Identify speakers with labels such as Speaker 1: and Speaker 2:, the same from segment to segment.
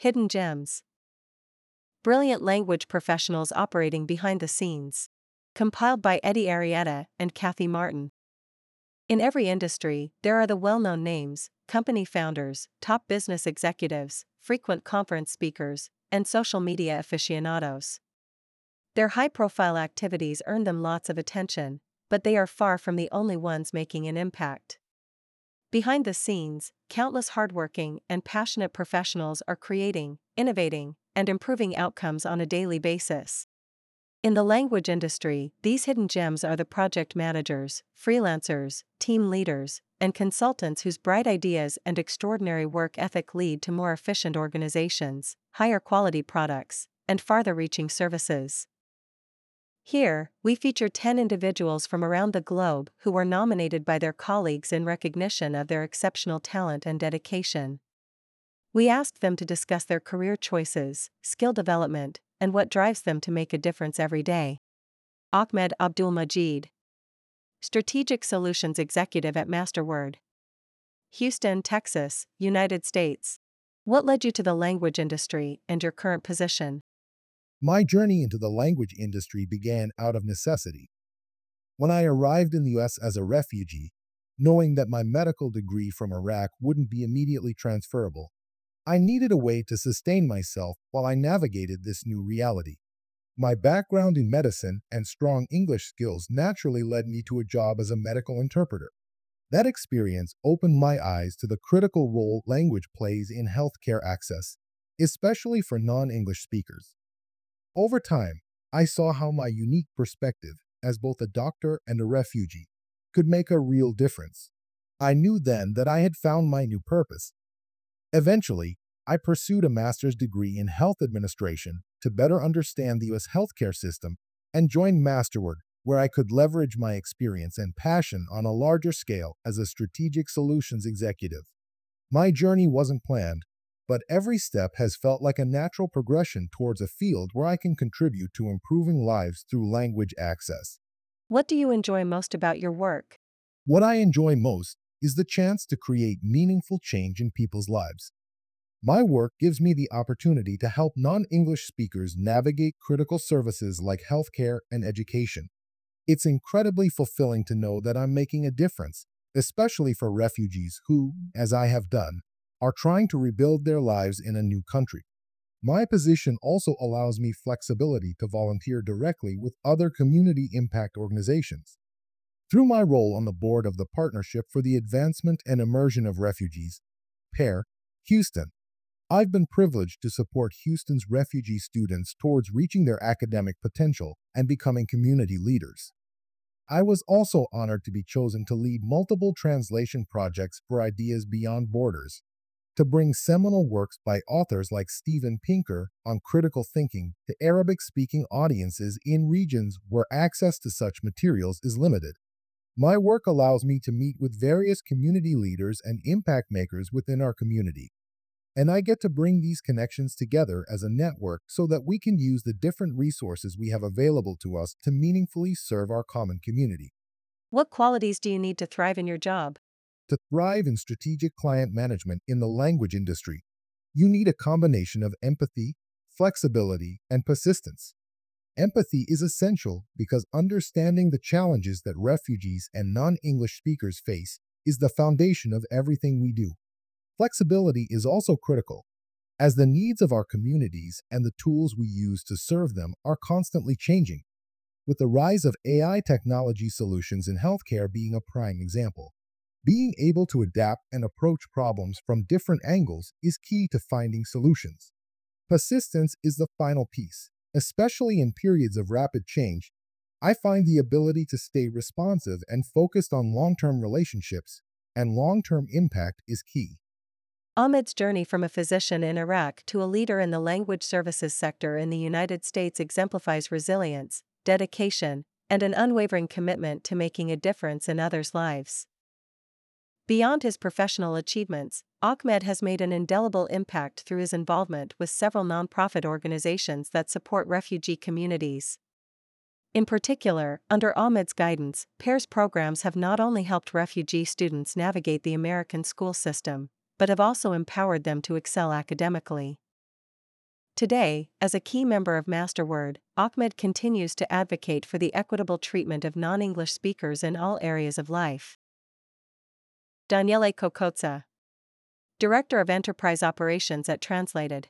Speaker 1: Hidden gems. Brilliant language professionals operating behind the scenes. Compiled by Eddie Arrieta and Kathy Martin. In every industry, there are the well-known names, company founders, top business executives, frequent conference speakers, and social media aficionados. Their high-profile activities earn them lots of attention, but they are far from the only ones making an impact. Behind the scenes, countless hardworking and passionate professionals are creating, innovating, and improving outcomes on a daily basis. In the language industry, these hidden gems are the project managers, freelancers, team leaders, and consultants whose bright ideas and extraordinary work ethic lead to more efficient organizations, higher quality products, and farther-reaching services. Here, we feature 10 individuals from around the globe who were nominated by their colleagues in recognition of their exceptional talent and dedication. We asked them to discuss their career choices, skill development, and what drives them to make a difference every day. Ahmed Abdul-Majid, Strategic Solutions Executive at Masterword. Houston, Texas, United States. What led you to the language industry and your current position?
Speaker 2: My journey into the language industry began out of necessity. When I arrived in the US as a refugee, knowing that my medical degree from Iraq wouldn't be immediately transferable, I needed a way to sustain myself while I navigated this new reality. My background in medicine and strong English skills naturally led me to a job as a medical interpreter. That experience opened my eyes to the critical role language plays in healthcare access, especially for non-English speakers. Over time, I saw how my unique perspective, as both a doctor and a refugee, could make a real difference. I knew then that I had found my new purpose. Eventually, I pursued a master's degree in health administration to better understand the U.S. healthcare system and joined Masterword, where I could leverage my experience and passion on a larger scale as a strategic solutions executive. My journey wasn't planned, but every step has felt like a natural progression towards a field where I can contribute to improving lives through language access.
Speaker 1: What do you enjoy most about your work?
Speaker 2: What I enjoy most is the chance to create meaningful change in people's lives. My work gives me the opportunity to help non-English speakers navigate critical services like healthcare and education. It's incredibly fulfilling to know that I'm making a difference, especially for refugees who, as I have done, are trying to rebuild their lives in a new country. My position also allows me flexibility to volunteer directly with other community impact organizations. Through my role on the board of the Partnership for the Advancement and Immersion of Refugees, PAIR, Houston, I've been privileged to support Houston's refugee students towards reaching their academic potential and becoming community leaders. I was also honored to be chosen to lead multiple translation projects for Ideas Beyond Borders, to bring seminal works by authors like Steven Pinker on critical thinking to Arabic-speaking audiences in regions where access to such materials is limited. My work allows me to meet with various community leaders and impact makers within our community, and I get to bring these connections together as a network so that we can use the different resources we have available to us to meaningfully serve our common community.
Speaker 1: What qualities do you need to thrive in your job?
Speaker 2: To thrive in strategic client management in the language industry, you need a combination of empathy, flexibility, and persistence. Empathy is essential because understanding the challenges that refugees and non-English speakers face is the foundation of everything we do. Flexibility is also critical, as the needs of our communities and the tools we use to serve them are constantly changing, with the rise of AI technology solutions in healthcare being a prime example. Being able to adapt and approach problems from different angles is key to finding solutions. Persistence is the final piece. Especially in periods of rapid change, I find the ability to stay responsive and focused on long-term relationships and long-term impact is key.
Speaker 1: Ahmed's journey from a physician in Iraq to a leader in the language services sector in the United States exemplifies resilience, dedication, and an unwavering commitment to making a difference in others' lives. Beyond his professional achievements, Ahmed has made an indelible impact through his involvement with several nonprofit organizations that support refugee communities. In particular, under Ahmed's guidance, PAIR's programs have not only helped refugee students navigate the American school system, but have also empowered them to excel academically. Today, as a key member of Masterword, Ahmed continues to advocate for the equitable treatment of non-English speakers in all areas of life. Daniele Cocozza, Director of Enterprise Operations at Translated,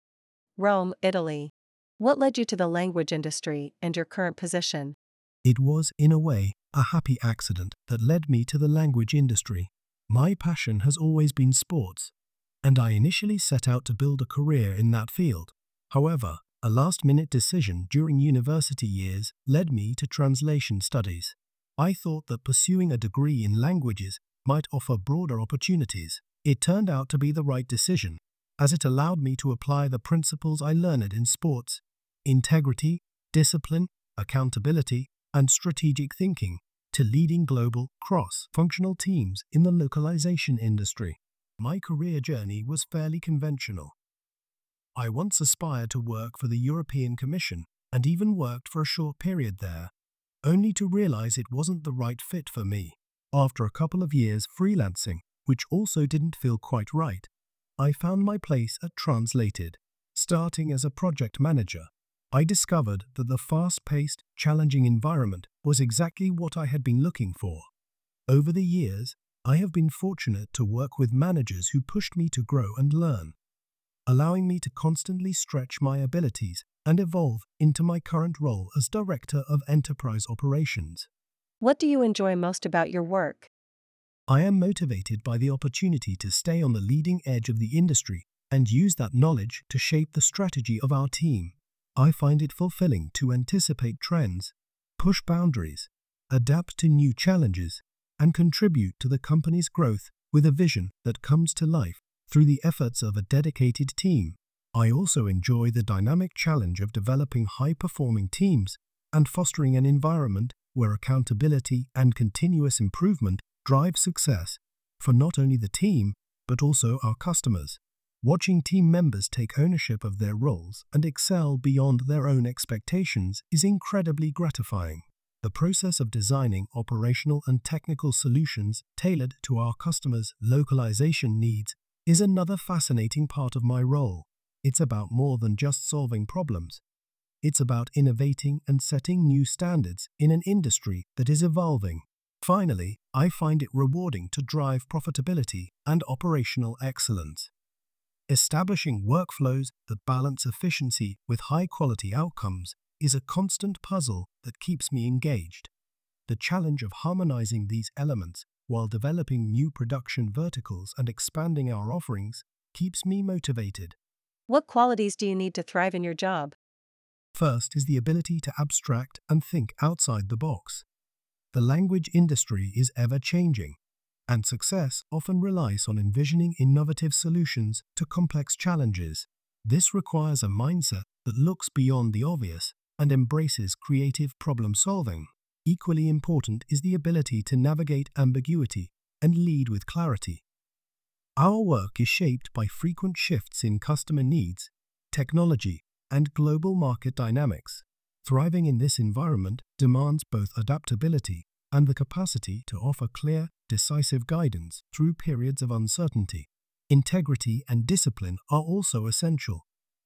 Speaker 1: Rome, Italy. What led you to the language industry and your current position?
Speaker 3: It was, in a way, a happy accident that led me to the language industry. My passion has always been sports, and I initially set out to build a career in that field. However, a last-minute decision during university years led me to translation studies. I thought that pursuing a degree in languages might offer broader opportunities. It turned out to be the right decision, as it allowed me to apply the principles I learned in sports: integrity, discipline, accountability, and strategic thinking, to leading global, cross-functional teams in the localization industry. My career journey was fairly conventional. I once aspired to work for the European Commission and even worked for a short period there, only to realize it wasn't the right fit for me. After a couple of years freelancing, which also didn't feel quite right, I found my place at Translated. Starting as a project manager, I discovered that the fast-paced, challenging environment was exactly what I had been looking for. Over the years, I have been fortunate to work with managers who pushed me to grow and learn, allowing me to constantly stretch my abilities and evolve into my current role as Director of Enterprise Operations.
Speaker 1: What do you enjoy most about your work?
Speaker 3: I am motivated by the opportunity to stay on the leading edge of the industry and use that knowledge to shape the strategy of our team. I find it fulfilling to anticipate trends, push boundaries, adapt to new challenges, and contribute to the company's growth with a vision that comes to life through the efforts of a dedicated team. I also enjoy the dynamic challenge of developing high-performing teams and fostering an environment where accountability and continuous improvement drive success for not only the team, but also our customers. Watching team members take ownership of their roles and excel beyond their own expectations is incredibly gratifying. The process of designing operational and technical solutions tailored to our customers' localization needs is another fascinating part of my role. It's about more than just solving problems. It's about innovating and setting new standards in an industry that is evolving. Finally, I find it rewarding to drive profitability and operational excellence. Establishing workflows that balance efficiency with high-quality outcomes is a constant puzzle that keeps me engaged. The challenge of harmonizing these elements while developing new production verticals and expanding our offerings keeps me motivated.
Speaker 1: What qualities do you need to thrive in your job?
Speaker 3: First is the ability to abstract and think outside the box. The language industry is ever-changing, and success often relies on envisioning innovative solutions to complex challenges. This requires a mindset that looks beyond the obvious and embraces creative problem-solving. Equally important is the ability to navigate ambiguity and lead with clarity. Our work is shaped by frequent shifts in customer needs, technology, and global market dynamics. Thriving in this environment demands both adaptability and the capacity to offer clear, decisive guidance through periods of uncertainty. Integrity and discipline are also essential.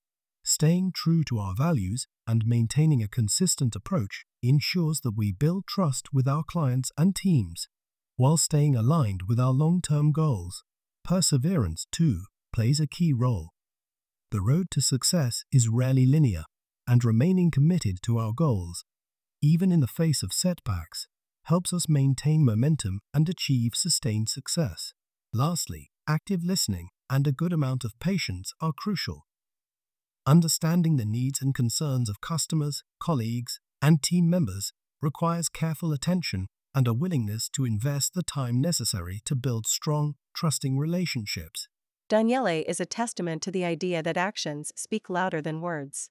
Speaker 3: Staying true to our values and maintaining a consistent approach ensures that we build trust with our clients and teams, while staying aligned with our long-term goals. Perseverance, too, plays a key role. The road to success is rarely linear, and remaining committed to our goals, even in the face of setbacks, helps us maintain momentum and achieve sustained success. Lastly, active listening and a good amount of patience are crucial. Understanding the needs and concerns of customers, colleagues, and team members requires careful attention and a willingness to invest the time necessary to build strong, trusting relationships.
Speaker 1: Daniele is a testament to the idea that actions speak louder than words.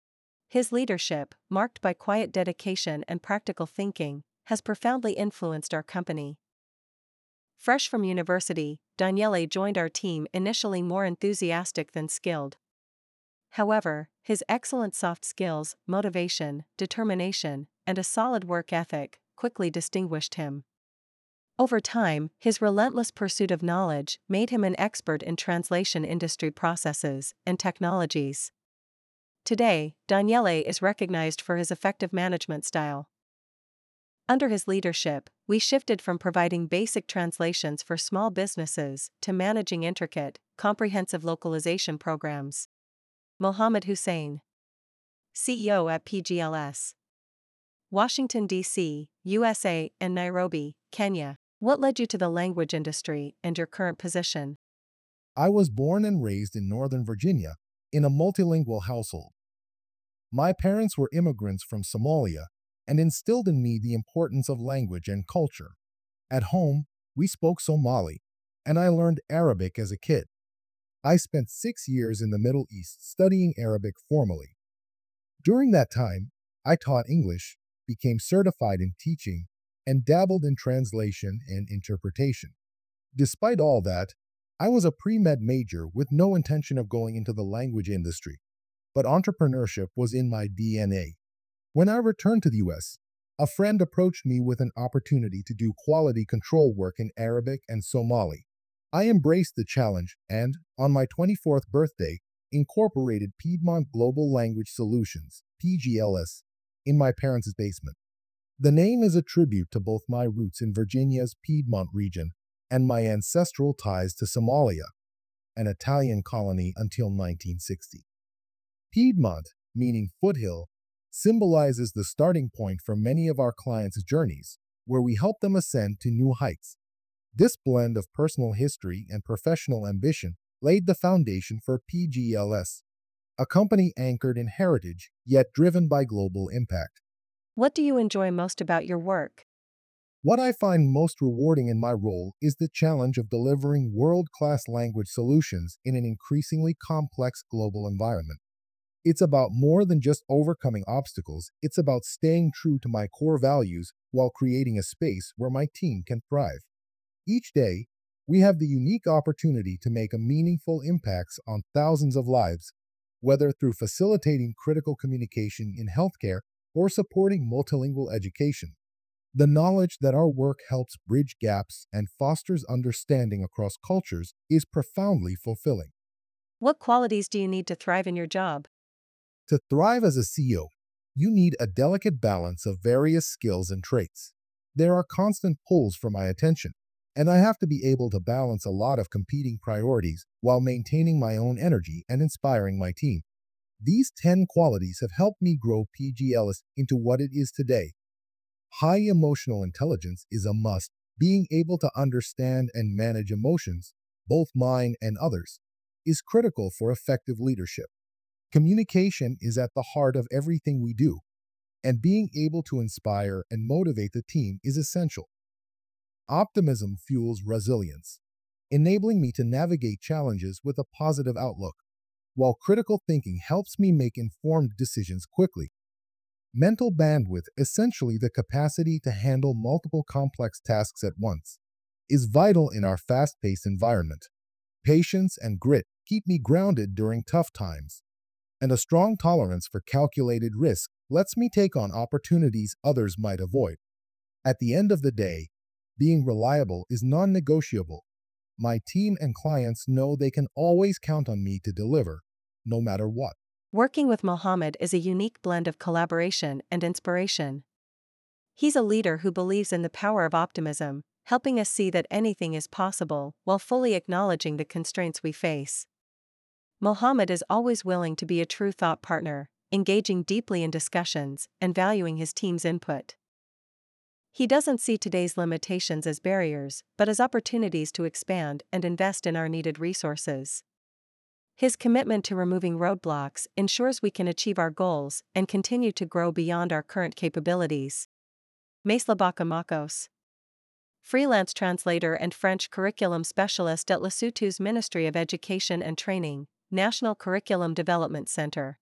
Speaker 1: His leadership, marked by quiet dedication and practical thinking, has profoundly influenced our company. Fresh from university, Daniele joined our team initially more enthusiastic than skilled. However, his excellent soft skills, motivation, determination, and a solid work ethic quickly distinguished him. Over time, his relentless pursuit of knowledge made him an expert in translation industry processes and technologies. Today, Daniele is recognized for his effective management style. Under his leadership, we shifted from providing basic translations for small businesses to managing intricate, comprehensive localization programs. Mohammed Hussein, CEO at PGLS. Washington, D.C., USA, and Nairobi, Kenya. What led you to the language industry and your current position?
Speaker 2: I was born and raised in Northern Virginia in a multilingual household. My parents were immigrants from Somalia and instilled in me the importance of language and culture. At home, we spoke Somali, and I learned Arabic as a kid. I spent 6 years in the Middle East studying Arabic formally. During that time, I taught English, became certified in teaching, and dabbled in translation and interpretation. Despite all that, I was a pre-med major with no intention of going into the language industry, but entrepreneurship was in my DNA. When I returned to the US, a friend approached me with an opportunity to do quality control work in Arabic and Somali. I embraced the challenge and, on my 24th birthday, incorporated Piedmont Global Language Solutions, PGLS, in my parents' basement. The name is a tribute to both my roots in Virginia's Piedmont region and my ancestral ties to Somalia, an Italian colony until 1960. Piedmont, meaning foothill, symbolizes the starting point for many of our clients' journeys, where we help them ascend to new heights. This blend of personal history and professional ambition laid the foundation for PGLS, a company anchored in heritage yet driven by global impact.
Speaker 1: What do you enjoy most about your work?
Speaker 2: What I find most rewarding in my role is the challenge of delivering world-class language solutions in an increasingly complex global environment. It's about more than just overcoming obstacles, it's about staying true to my core values while creating a space where my team can thrive. Each day, we have the unique opportunity to make a meaningful impact on thousands of lives, whether through facilitating critical communication in healthcare or supporting multilingual education. The knowledge that our work helps bridge gaps and fosters understanding across cultures is profoundly fulfilling.
Speaker 1: What qualities do you need to thrive in your job?
Speaker 2: To thrive as a CEO, you need a delicate balance of various skills and traits. There are constant pulls for my attention, and I have to be able to balance a lot of competing priorities while maintaining my own energy and inspiring my team. These 10 qualities have helped me grow PGLS into what it is today. High emotional intelligence is a must. Being able to understand and manage emotions, both mine and others, is critical for effective leadership. Communication is at the heart of everything we do, and being able to inspire and motivate the team is essential. Optimism fuels resilience, enabling me to navigate challenges with a positive outlook, while critical thinking helps me make informed decisions quickly. Mental bandwidth, essentially the capacity to handle multiple complex tasks at once, is vital in our fast-paced environment. Patience and grit keep me grounded during tough times, and a strong tolerance for calculated risk lets me take on opportunities others might avoid. At the end of the day, being reliable is non-negotiable. My team and clients know they can always count on me to deliver, no matter what.
Speaker 1: Working with Mohammed is a unique blend of collaboration and inspiration. He's a leader who believes in the power of optimism, helping us see that anything is possible while fully acknowledging the constraints we face. Mohammed is always willing to be a true thought partner, engaging deeply in discussions and valuing his team's input. He doesn't see today's limitations as barriers, but as opportunities to expand and invest in our needed resources. His commitment to removing roadblocks ensures we can achieve our goals and continue to grow beyond our current capabilities. Maislabaka Makos, freelance translator and French curriculum specialist at Lesotho's Ministry of Education and Training, National Curriculum Development Center.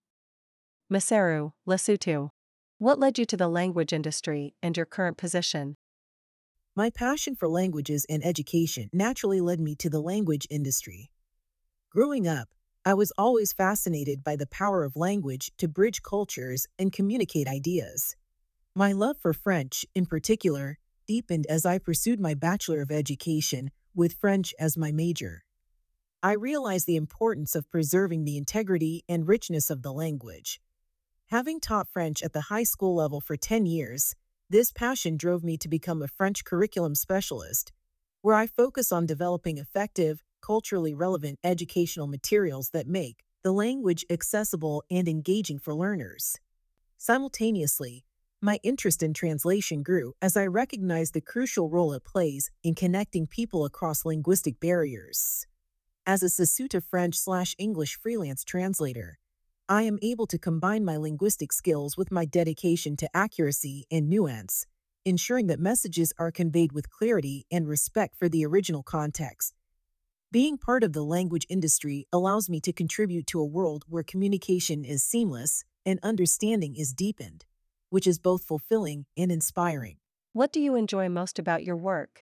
Speaker 1: Maseru, Lesotho. What led you to the language industry and your current position?
Speaker 4: My passion for languages and education naturally led me to the language industry. Growing up, I was always fascinated by the power of language to bridge cultures and communicate ideas. My love for French, in particular, deepened as I pursued my Bachelor of Education with French as my major. I realized the importance of preserving the integrity and richness of the language. Having taught French at the high school level for 10 years, this passion drove me to become a French curriculum specialist, where I focus on developing effective, culturally relevant educational materials that make the language accessible and engaging for learners. Simultaneously, my interest in translation grew as I recognized the crucial role it plays in connecting people across linguistic barriers. As a Sasuta French/English freelance translator, I am able to combine my linguistic skills with my dedication to accuracy and nuance, ensuring that messages are conveyed with clarity and respect for the original context. Being part of the language industry allows me to contribute to a world where communication is seamless and understanding is deepened, which is both fulfilling and inspiring.
Speaker 1: What do you enjoy most about your work?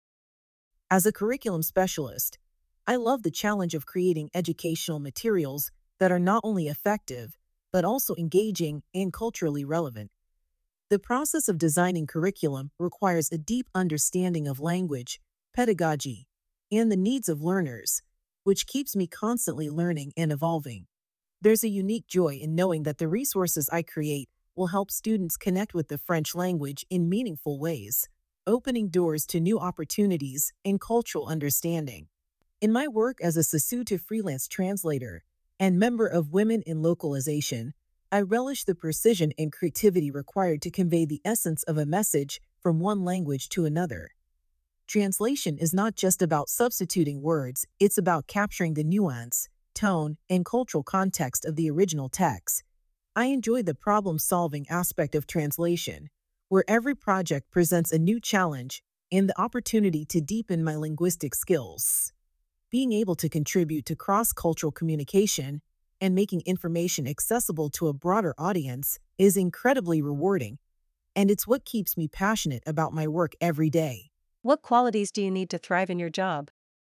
Speaker 4: As a curriculum specialist, I love the challenge of creating educational materials that are not only effective, but also engaging and culturally relevant. The process of designing curriculum requires a deep understanding of language, pedagogy, and the needs of learners, which keeps me constantly learning and evolving. There's a unique joy in knowing that the resources I create will help students connect with the French language in meaningful ways, opening doors to new opportunities and cultural understanding. In my work as a Sasuta freelance translator and member of Women in Localization, I relish the precision and creativity required to convey the essence of a message from one language to another. Translation is not just about substituting words, it's about capturing the nuance, tone, and cultural context of the original text. I enjoy the problem-solving aspect of translation, where every project presents a new challenge and the opportunity to deepen my linguistic skills. Being able to contribute to cross-cultural communication and making information accessible to a broader audience is incredibly rewarding, and it's what keeps me passionate about my work every day.
Speaker 1: What qualities do you need to thrive in your job?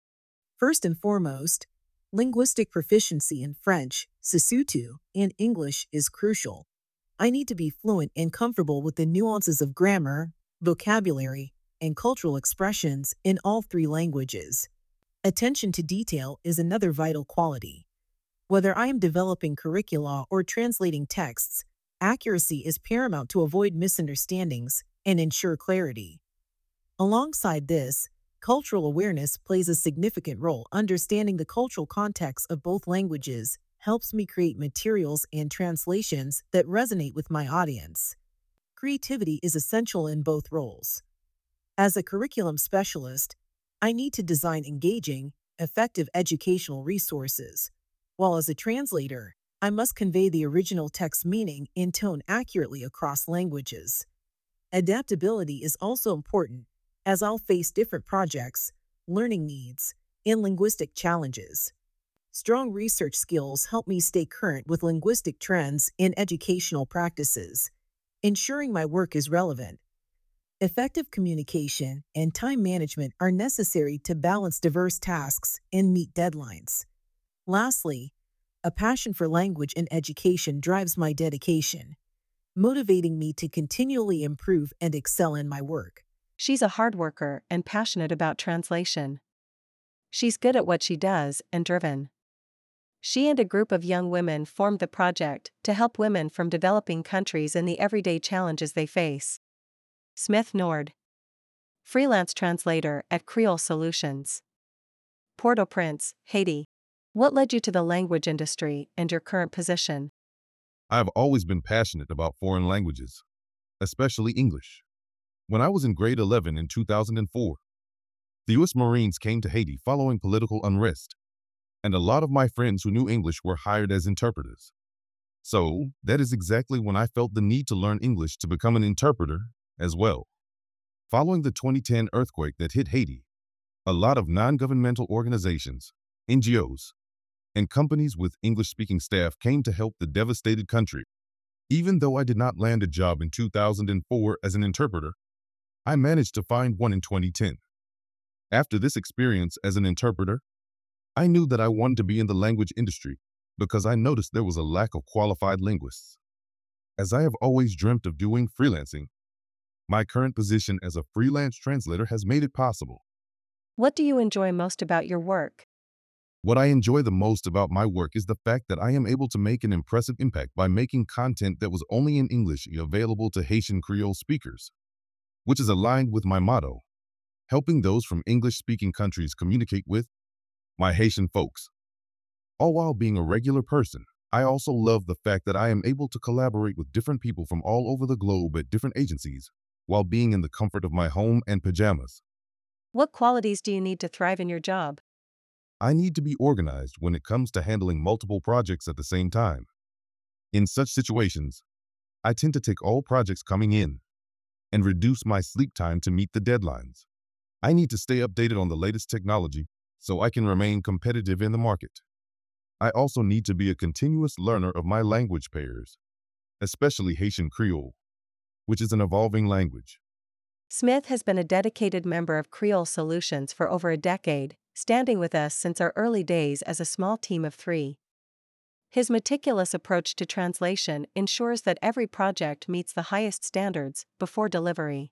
Speaker 4: First and foremost, linguistic proficiency in French, Sisutu, and English is crucial. I need to be fluent and comfortable with the nuances of grammar, vocabulary, and cultural expressions in all three languages. Attention to detail is another vital quality. Whether I am developing curricula or translating texts, accuracy is paramount to avoid misunderstandings and ensure clarity. Alongside this, cultural awareness plays a significant role. Understanding the cultural context of both languages helps me create materials and translations that resonate with my audience. Creativity is essential in both roles. As a curriculum specialist, I need to design engaging, effective educational resources, while as a translator, I must convey the original text meaning and tone accurately across languages. Adaptability is also important, as I'll face different projects, learning needs, and linguistic challenges. Strong research skills help me stay current with linguistic trends and educational practices, ensuring my work is relevant. Effective communication and time management are necessary to balance diverse tasks and meet deadlines. Lastly, a passion for language and education drives my dedication, motivating me to continually improve and excel in my work.
Speaker 1: She's a hard worker and passionate about translation. She's good at what she does and driven. She and a group of young women formed the project to help women from developing countries in the everyday challenges they face. Smith Nord, freelance translator at Creole Solutions, Port-au-Prince, Haiti. What led you to the language industry and your current position?
Speaker 5: I have always been passionate about foreign languages, especially English. When I was in grade 11 in 2004, the U.S. Marines came to Haiti following political unrest, and a lot of my friends who knew English were hired as interpreters. So, that is exactly when I felt the need to learn English to become an interpreter as well. Following the 2010 earthquake that hit Haiti, a lot of non-governmental organizations, NGOs, and companies with English-speaking staff came to help the devastated country. Even though I did not land a job in 2004 as an interpreter, I managed to find one in 2010. After this experience as an interpreter, I knew that I wanted to be in the language industry because I noticed there was a lack of qualified linguists. As I have always dreamt of doing freelancing, my current position as a freelance translator has made it possible.
Speaker 1: What do you enjoy most about your work?
Speaker 5: What I enjoy the most about my work is the fact that I am able to make an impressive impact by making content that was only in English available to Haitian Creole speakers, which is aligned with my motto, helping those from English-speaking countries communicate with my Haitian folks. All while being a regular person, I also love the fact that I am able to collaborate with different people from all over the globe at different agencies, while being in the comfort of my home and pajamas.
Speaker 1: What qualities do you need to thrive in your job?
Speaker 5: I need to be organized when it comes to handling multiple projects at the same time. In such situations, I tend to take all projects coming in and reduce my sleep time to meet the deadlines. I need to stay updated on the latest technology so I can remain competitive in the market. I also need to be a continuous learner of my language pairs, especially Haitian Creole, which is an evolving language.
Speaker 1: Smith has been a dedicated member of Creole Solutions for over a decade, standing with us since our early days as a small team of 3. His meticulous approach to translation ensures that every project meets the highest standards before delivery.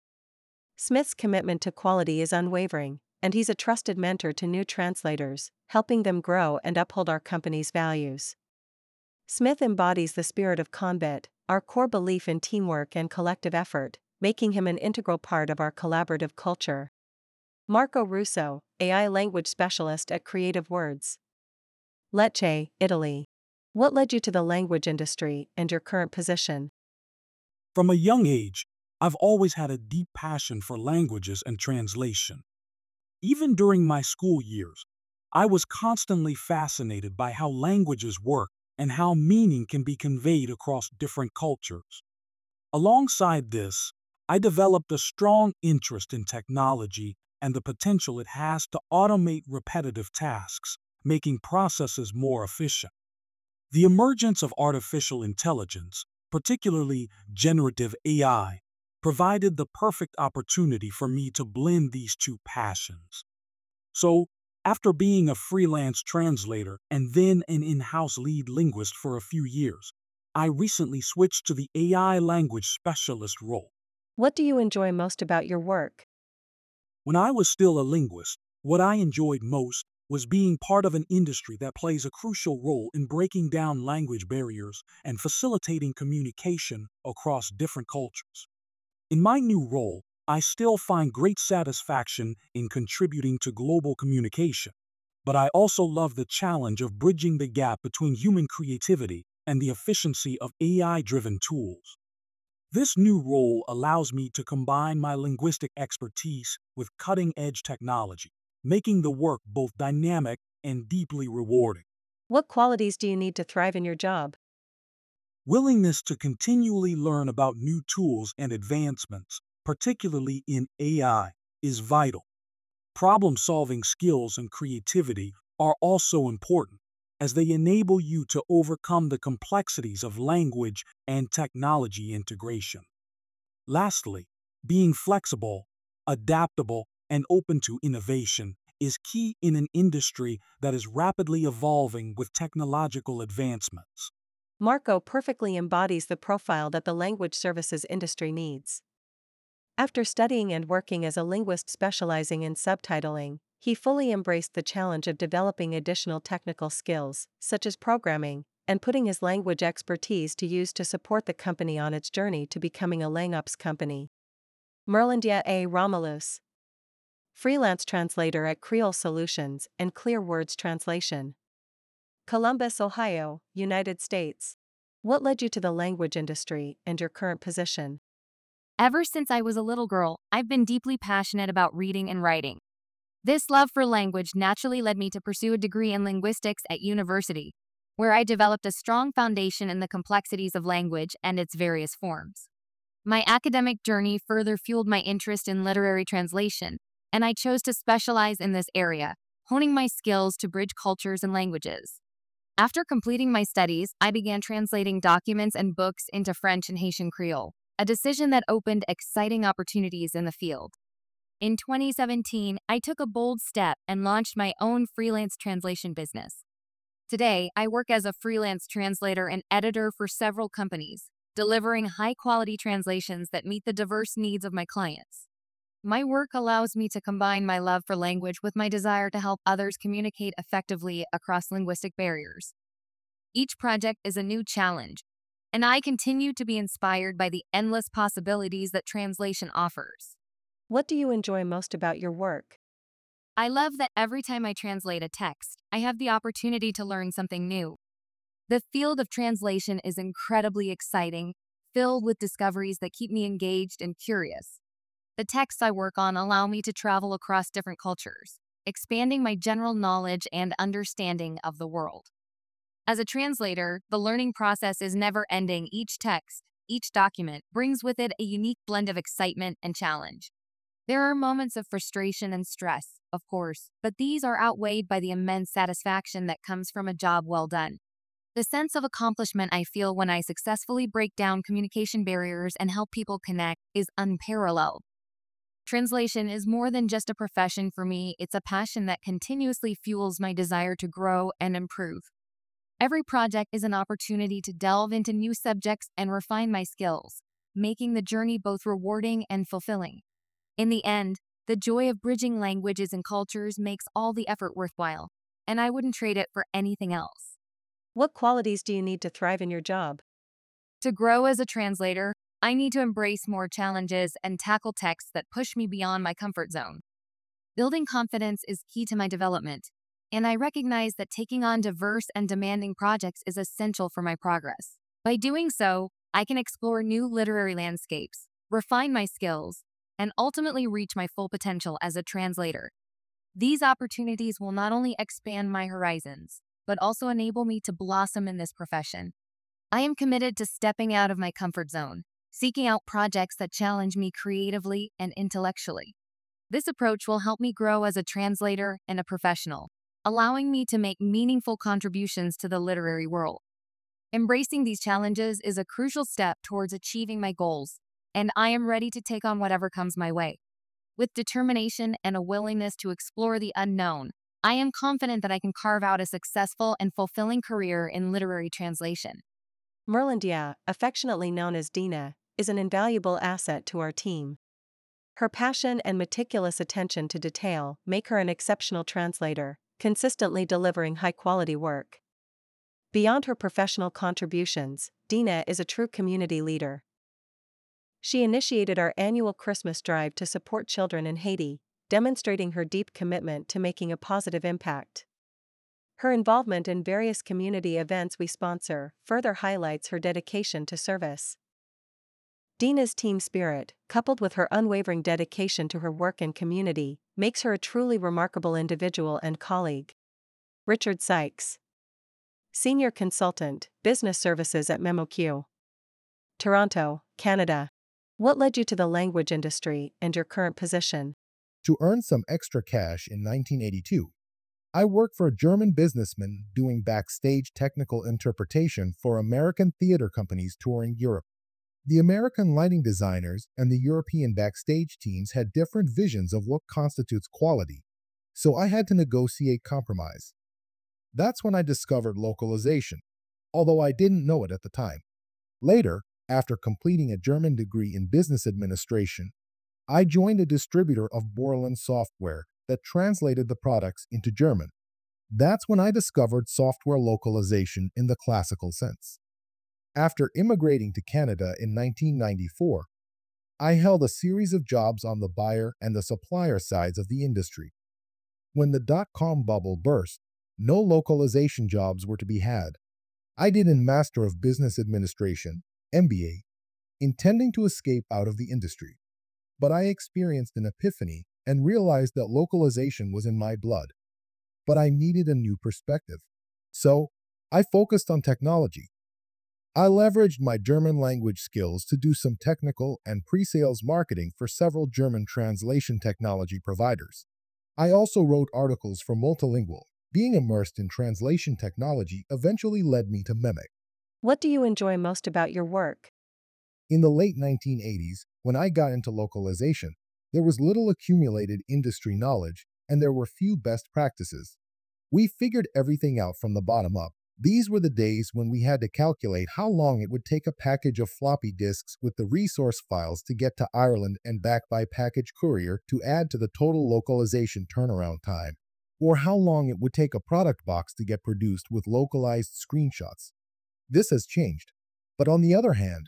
Speaker 1: Smith's commitment to quality is unwavering, and he's a trusted mentor to new translators, helping them grow and uphold our company's values. Smith embodies the spirit of CONBIT, our core belief in teamwork and collective effort, making him an integral part of our collaborative culture. Marco Russo, AI language specialist at Creative Words. Lecce, Italy. What led you to the language industry and your current position?
Speaker 6: From a young age, I've always had a deep passion for languages and translation. Even during my school years, I was constantly fascinated by how languages work and how meaning can be conveyed across different cultures. Alongside this, I developed a strong interest in technology and the potential it has to automate repetitive tasks, making processes more efficient. The emergence of artificial intelligence, particularly generative AI, provided the perfect opportunity for me to blend these two passions. So, after being a freelance translator and then an in-house lead linguist for a few years, I recently switched to the AI language specialist role.
Speaker 1: What do you enjoy most about your work?
Speaker 6: When I was still a linguist, what I enjoyed most was being part of an industry that plays a crucial role in breaking down language barriers and facilitating communication across different cultures. In my new role, I still find great satisfaction in contributing to global communication, but I also love the challenge of bridging the gap between human creativity and the efficiency of AI-driven tools. This new role allows me to combine my linguistic expertise with cutting-edge technology, making the work both dynamic and deeply rewarding.
Speaker 1: What qualities do you need to thrive in your job?
Speaker 6: Willingness to continually learn about new tools and advancements, particularly in AI, is vital. Problem-solving skills and creativity are also important, as they enable you to overcome the complexities of language and technology integration. Lastly, being flexible, adaptable, and open to innovation is key in an industry that is rapidly evolving with technological advancements.
Speaker 1: Marco perfectly embodies the profile that the language services industry needs. After studying and working as a linguist specializing in subtitling, he fully embraced the challenge of developing additional technical skills, such as programming, and putting his language expertise to use to support the company on its journey to becoming a LangOps company. Merlindia A. Romulus, freelance translator at Creole Solutions and Clear Words Translation. Columbus, Ohio, United States. What led you to the language industry and your current position?
Speaker 7: Ever since I was a little girl, I've been deeply passionate about reading and writing. This love for language naturally led me to pursue a degree in linguistics at university, where I developed a strong foundation in the complexities of language and its various forms. My academic journey further fueled my interest in literary translation, and I chose to specialize in this area, honing my skills to bridge cultures and languages. After completing my studies, I began translating documents and books into French and Haitian Creole, a decision that opened exciting opportunities in the field. In 2017, I took a bold step and launched my own freelance translation business. Today, I work as a freelance translator and editor for several companies, delivering high-quality translations that meet the diverse needs of my clients. My work allows me to combine my love for language with my desire to help others communicate effectively across linguistic barriers. Each project is a new challenge, and I continue to be inspired by the endless possibilities that translation offers.
Speaker 1: What do you enjoy most about your work?
Speaker 7: I love that every time I translate a text, I have the opportunity to learn something new. The field of translation is incredibly exciting, filled with discoveries that keep me engaged and curious. The texts I work on allow me to travel across different cultures, expanding my general knowledge and understanding of the world. As a translator, the learning process is never ending. Each text, each document brings with it a unique blend of excitement and challenge. There are moments of frustration and stress, of course, but these are outweighed by the immense satisfaction that comes from a job well done. The sense of accomplishment I feel when I successfully break down communication barriers and help people connect is unparalleled. Translation is more than just a profession for me, it's a passion that continuously fuels my desire to grow and improve. Every project is an opportunity to delve into new subjects and refine my skills, making the journey both rewarding and fulfilling. In the end, the joy of bridging languages and cultures makes all the effort worthwhile, and I wouldn't trade it for anything else.
Speaker 1: What qualities do you need to thrive in your job?
Speaker 7: To grow as a translator, I need to embrace more challenges and tackle texts that push me beyond my comfort zone. Building confidence is key to my development, and I recognize that taking on diverse and demanding projects is essential for my progress. By doing so, I can explore new literary landscapes, refine my skills, and ultimately reach my full potential as a translator. These opportunities will not only expand my horizons, but also enable me to blossom in this profession. I am committed to stepping out of my comfort zone, seeking out projects that challenge me creatively and intellectually. This approach will help me grow as a translator and a professional, allowing me to make meaningful contributions to the literary world. Embracing these challenges is a crucial step towards achieving my goals, and I am ready to take on whatever comes my way. With determination and a willingness to explore the unknown, I am confident that I can carve out a successful and fulfilling career in literary translation.
Speaker 1: Merlindia, affectionately known as Dina, is an invaluable asset to our team. Her passion and meticulous attention to detail make her an exceptional translator, consistently delivering high-quality work. Beyond her professional contributions, Dina is a true community leader. She initiated our annual Christmas drive to support children in Haiti, demonstrating her deep commitment to making a positive impact. Her involvement in various community events we sponsor further highlights her dedication to service. Dina's team spirit, coupled with her unwavering dedication to her work and community, makes her a truly remarkable individual and colleague. Richard Sykes, Senior Consultant, Business Services at MemoQ, Toronto, Canada. What led you to the language industry and your current position?
Speaker 2: To earn some extra cash in 1982, I worked for a German businessman doing backstage technical interpretation for American theater companies touring Europe. The American lighting designers and the European backstage teams had different visions of what constitutes quality, so I had to negotiate compromise. That's when I discovered localization, although I didn't know it at the time. Later, after completing a German degree in business administration, I joined a distributor of Borland software that translated the products into German. That's when I discovered software localization in the classical sense. After immigrating to Canada in 1994, I held a series of jobs on the buyer and the supplier sides of the industry. When the dot-com bubble burst, no localization jobs were to be had. I did a Master of Business Administration, MBA, intending to escape out of the industry. But I experienced an epiphany and realized that localization was in my blood. But I needed a new perspective. So, I focused on technology. I leveraged my German language skills to do some technical and pre-sales marketing for several German translation technology providers. I also wrote articles for Multilingual. Being immersed in translation technology eventually led me to Memic.
Speaker 1: What do you enjoy most about your work?
Speaker 2: In the late 1980s, when I got into localization, there was little accumulated industry knowledge and there were few best practices. We figured everything out from the bottom up, These were the days when we had to calculate how long it would take a package of floppy disks with the resource files to get to Ireland and back by package courier to add to the total localization turnaround time, or how long it would take a product box to get produced with localized screenshots. This has changed. But on the other hand,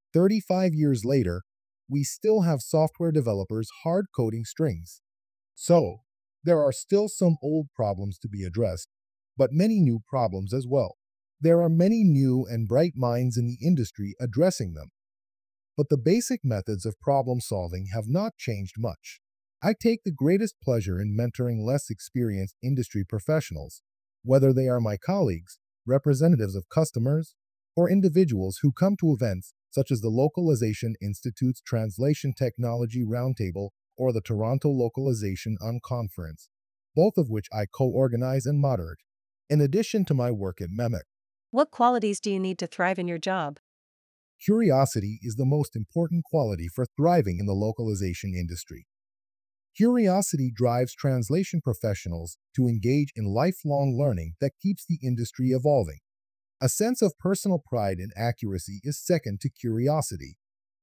Speaker 2: 35 years later, we still have software developers hard coding strings. So, there are still some old problems to be addressed, but many new problems as well. There are many new and bright minds in the industry addressing them. But the basic methods of problem solving have not changed much. I take the greatest pleasure in mentoring less experienced industry professionals, whether they are my colleagues, representatives of customers, or individuals who come to events such as the Localization Institute's Translation Technology Roundtable or the Toronto Localization Conference, both of which I co-organize and moderate, in addition to my work at MEMIC.
Speaker 1: What qualities do you need to thrive in your job?
Speaker 2: Curiosity is the most important quality for thriving in the localization industry. Curiosity drives translation professionals to engage in lifelong learning that keeps the industry evolving. A sense of personal pride and accuracy is second to curiosity.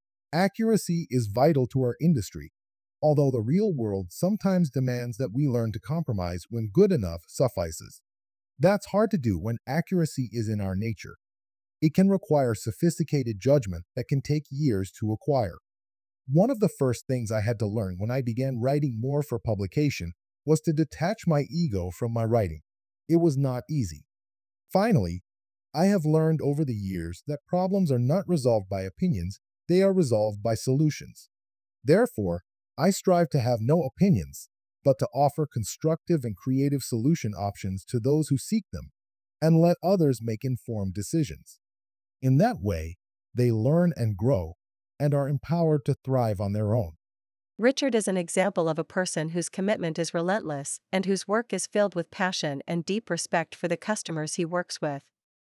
Speaker 2: Accuracy is vital to our industry, although the real world sometimes demands that we learn to compromise when good enough suffices. That's hard to do when accuracy is in our nature. It can require sophisticated judgment that can take years to acquire. One of the first things I had to learn when I began writing more for publication was to detach my ego from my writing. It was not easy. Finally, I have learned over the years that problems are not resolved by opinions, they are resolved by solutions. Therefore, I strive to have no opinions, but to offer constructive and creative solution options to those who seek them, and let others make informed decisions. In that way, they learn and grow, and are empowered to thrive on their own.
Speaker 1: Richard is an example of a person whose commitment is relentless and whose work is filled with passion and deep respect for the customers he works with.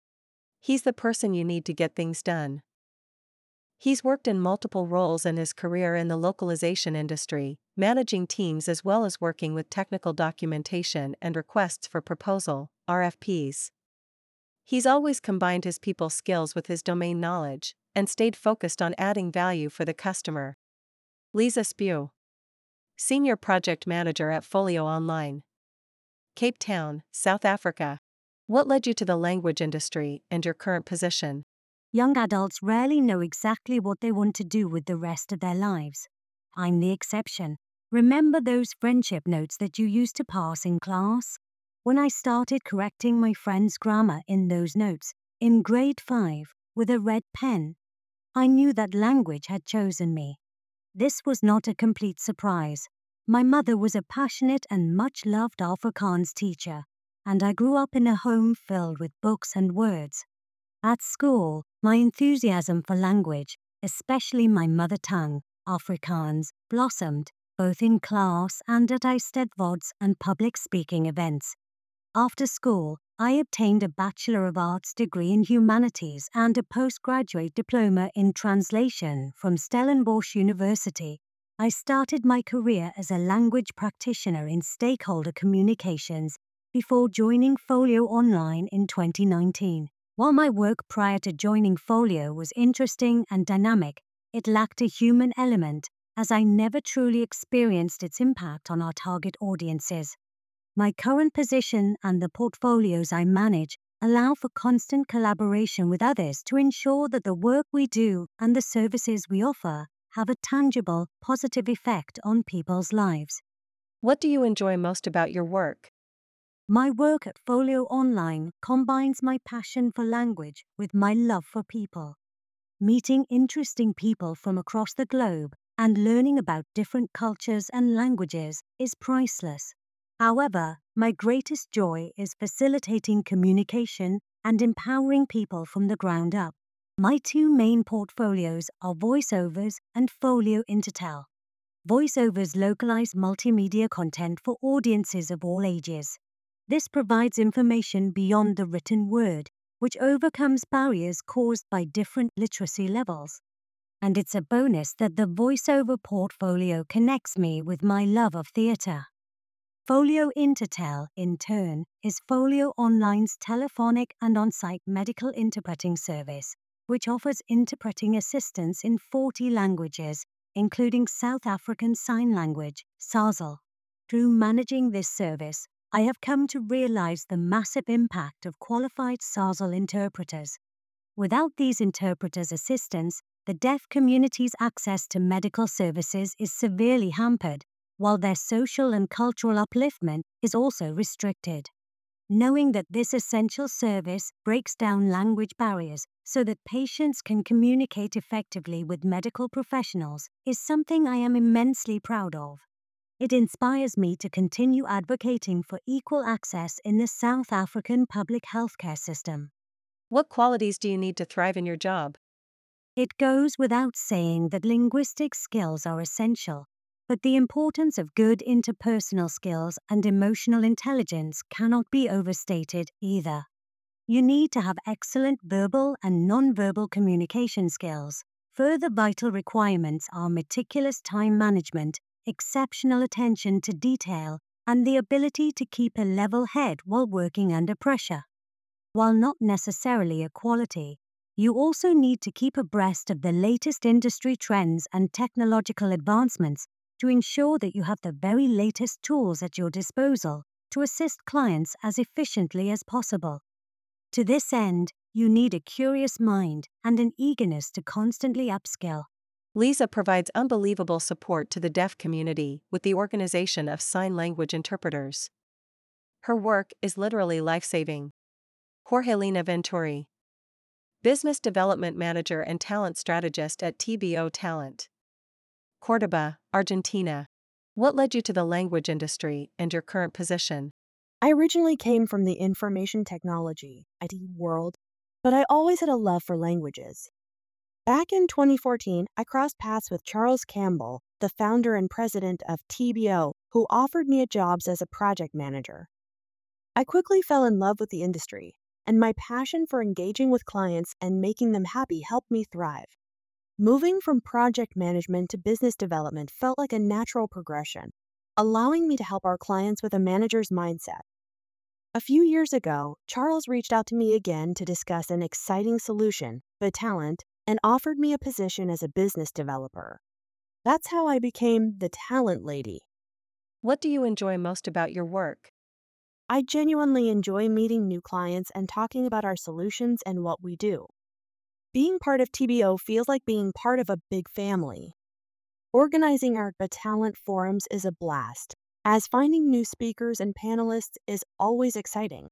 Speaker 1: He's the person you need to get things done. He's worked in multiple roles in his career in the localization industry, managing teams as well as working with technical documentation and requests for proposal, RFPs. He's always combined his people skills with his domain knowledge and stayed focused on adding value for the customer. Lisa Spew, Senior Project Manager at Folio Online, Cape Town, South Africa. What led you to the language industry and your current position?
Speaker 8: Young adults rarely know exactly what they want to do with the rest of their lives. I'm the exception. Remember those friendship notes that you used to pass in class? When I started correcting my friend's grammar in those notes, in grade 5, with a red pen, I knew that language had chosen me. This was not a complete surprise. My mother was a passionate and much-loved Afrikaans teacher, and I grew up in a home filled with books and words. At school, my enthusiasm for language, especially my mother tongue, Afrikaans, blossomed, both in class and at Eisteddfods and public speaking events. After school, I obtained a Bachelor of Arts degree in Humanities and a postgraduate diploma in translation from Stellenbosch University. I started my career as a language practitioner in stakeholder communications before joining Folio Online in 2019. While my work prior to joining Folio was interesting and dynamic, it lacked a human element, as I never truly experienced its impact on our target audiences. My current position and the portfolios I manage allow for constant collaboration with others to ensure that the work we do and the services we offer have a tangible, positive effect on people's lives.
Speaker 1: What do you enjoy most about your work?
Speaker 8: My work at Folio Online combines my passion for language with my love for people. Meeting interesting people from across the globe and learning about different cultures and languages is priceless. However, my greatest joy is facilitating communication and empowering people from the ground up. My two main portfolios are VoiceOvers and Folio Intertel. VoiceOvers localize multimedia content for audiences of all ages. This provides information beyond the written word, which overcomes barriers caused by different literacy levels. And it's a bonus that the VoiceOver portfolio connects me with my love of theatre. Folio Intertel, in turn, is Folio Online's telephonic and on-site medical interpreting service, which offers interpreting assistance in 40 languages, including South African Sign Language, SASL. Through managing this service, I have come to realize the massive impact of qualified SASL interpreters. Without these interpreters' assistance, the deaf community's access to medical services is severely hampered, while their social and cultural upliftment is also restricted. Knowing that this essential service breaks down language barriers so that patients can communicate effectively with medical professionals is something I am immensely proud of. It inspires me to continue advocating for equal access in the South African public healthcare system.
Speaker 1: What qualities do you need to thrive in your job?
Speaker 8: It goes without saying that linguistic skills are essential, but the importance of good interpersonal skills and emotional intelligence cannot be overstated either. You need to have excellent verbal and non-verbal communication skills. Further vital requirements are meticulous time management, exceptional attention to detail, and the ability to keep a level head while working under pressure. While not necessarily a quality, you also need to keep abreast of the latest industry trends and technological advancements to ensure that you have the very latest tools at your disposal to assist clients as efficiently as possible. To this end, you need a curious mind and an eagerness to constantly upskill.
Speaker 1: Lisa provides unbelievable support to the deaf community with the organization of sign language interpreters. Her work is literally life-saving. Jorgelina Venturi, Business Development Manager and Talent Strategist at TBO Talent. Cordoba, Argentina. What led you to the language industry and your current position?
Speaker 9: I originally came from the information technology, IT world, but I always had a love for languages. Back in 2014, I crossed paths with Charles Campbell, the founder and president of TBO, who offered me a job as a project manager. I quickly fell in love with the industry, and my passion for engaging with clients and making them happy helped me thrive. Moving from project management to business development felt like a natural progression, allowing me to help our clients with a manager's mindset. A few years ago, Charles reached out to me again to discuss an exciting solution, Betalent, and offered me a position as a business developer. That's how I became the talent lady.
Speaker 1: What do you enjoy most about your work?
Speaker 9: I genuinely enjoy meeting new clients and talking about our solutions and what we do. Being part of TBO feels like being part of a big family. Organizing our Betalent forums is a blast, as finding new speakers and panelists is always exciting.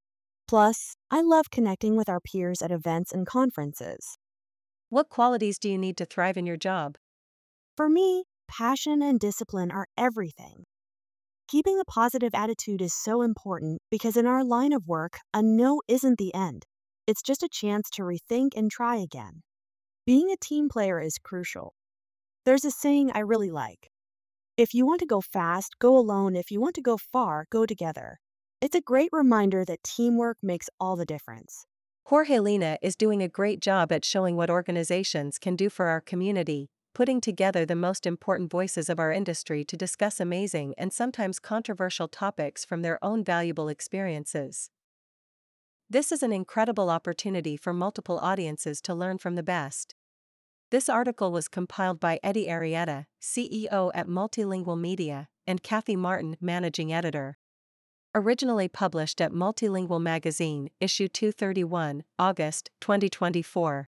Speaker 9: Plus, I love connecting with our peers at events and conferences.
Speaker 1: What qualities do you need to thrive in your job?
Speaker 9: For me, passion and discipline are everything. Keeping a positive attitude is so important because in our line of work, a no isn't the end. It's just a chance to rethink and try again. Being a team player is crucial. There's a saying I really like. If you want to go fast, go alone. If you want to go far, go together. It's a great reminder that teamwork makes all the difference.
Speaker 1: Jorgelina is doing a great job at showing what organizations can do for our community, putting together the most important voices of our industry to discuss amazing and sometimes controversial topics from their own valuable experiences. This is an incredible opportunity for multiple audiences to learn from the best. This article was compiled by Eddie Arrieta, CEO at Multilingual Media, and Kathy Martin, Managing Editor. Originally published at Multilingual Magazine, Issue 231, August 2024.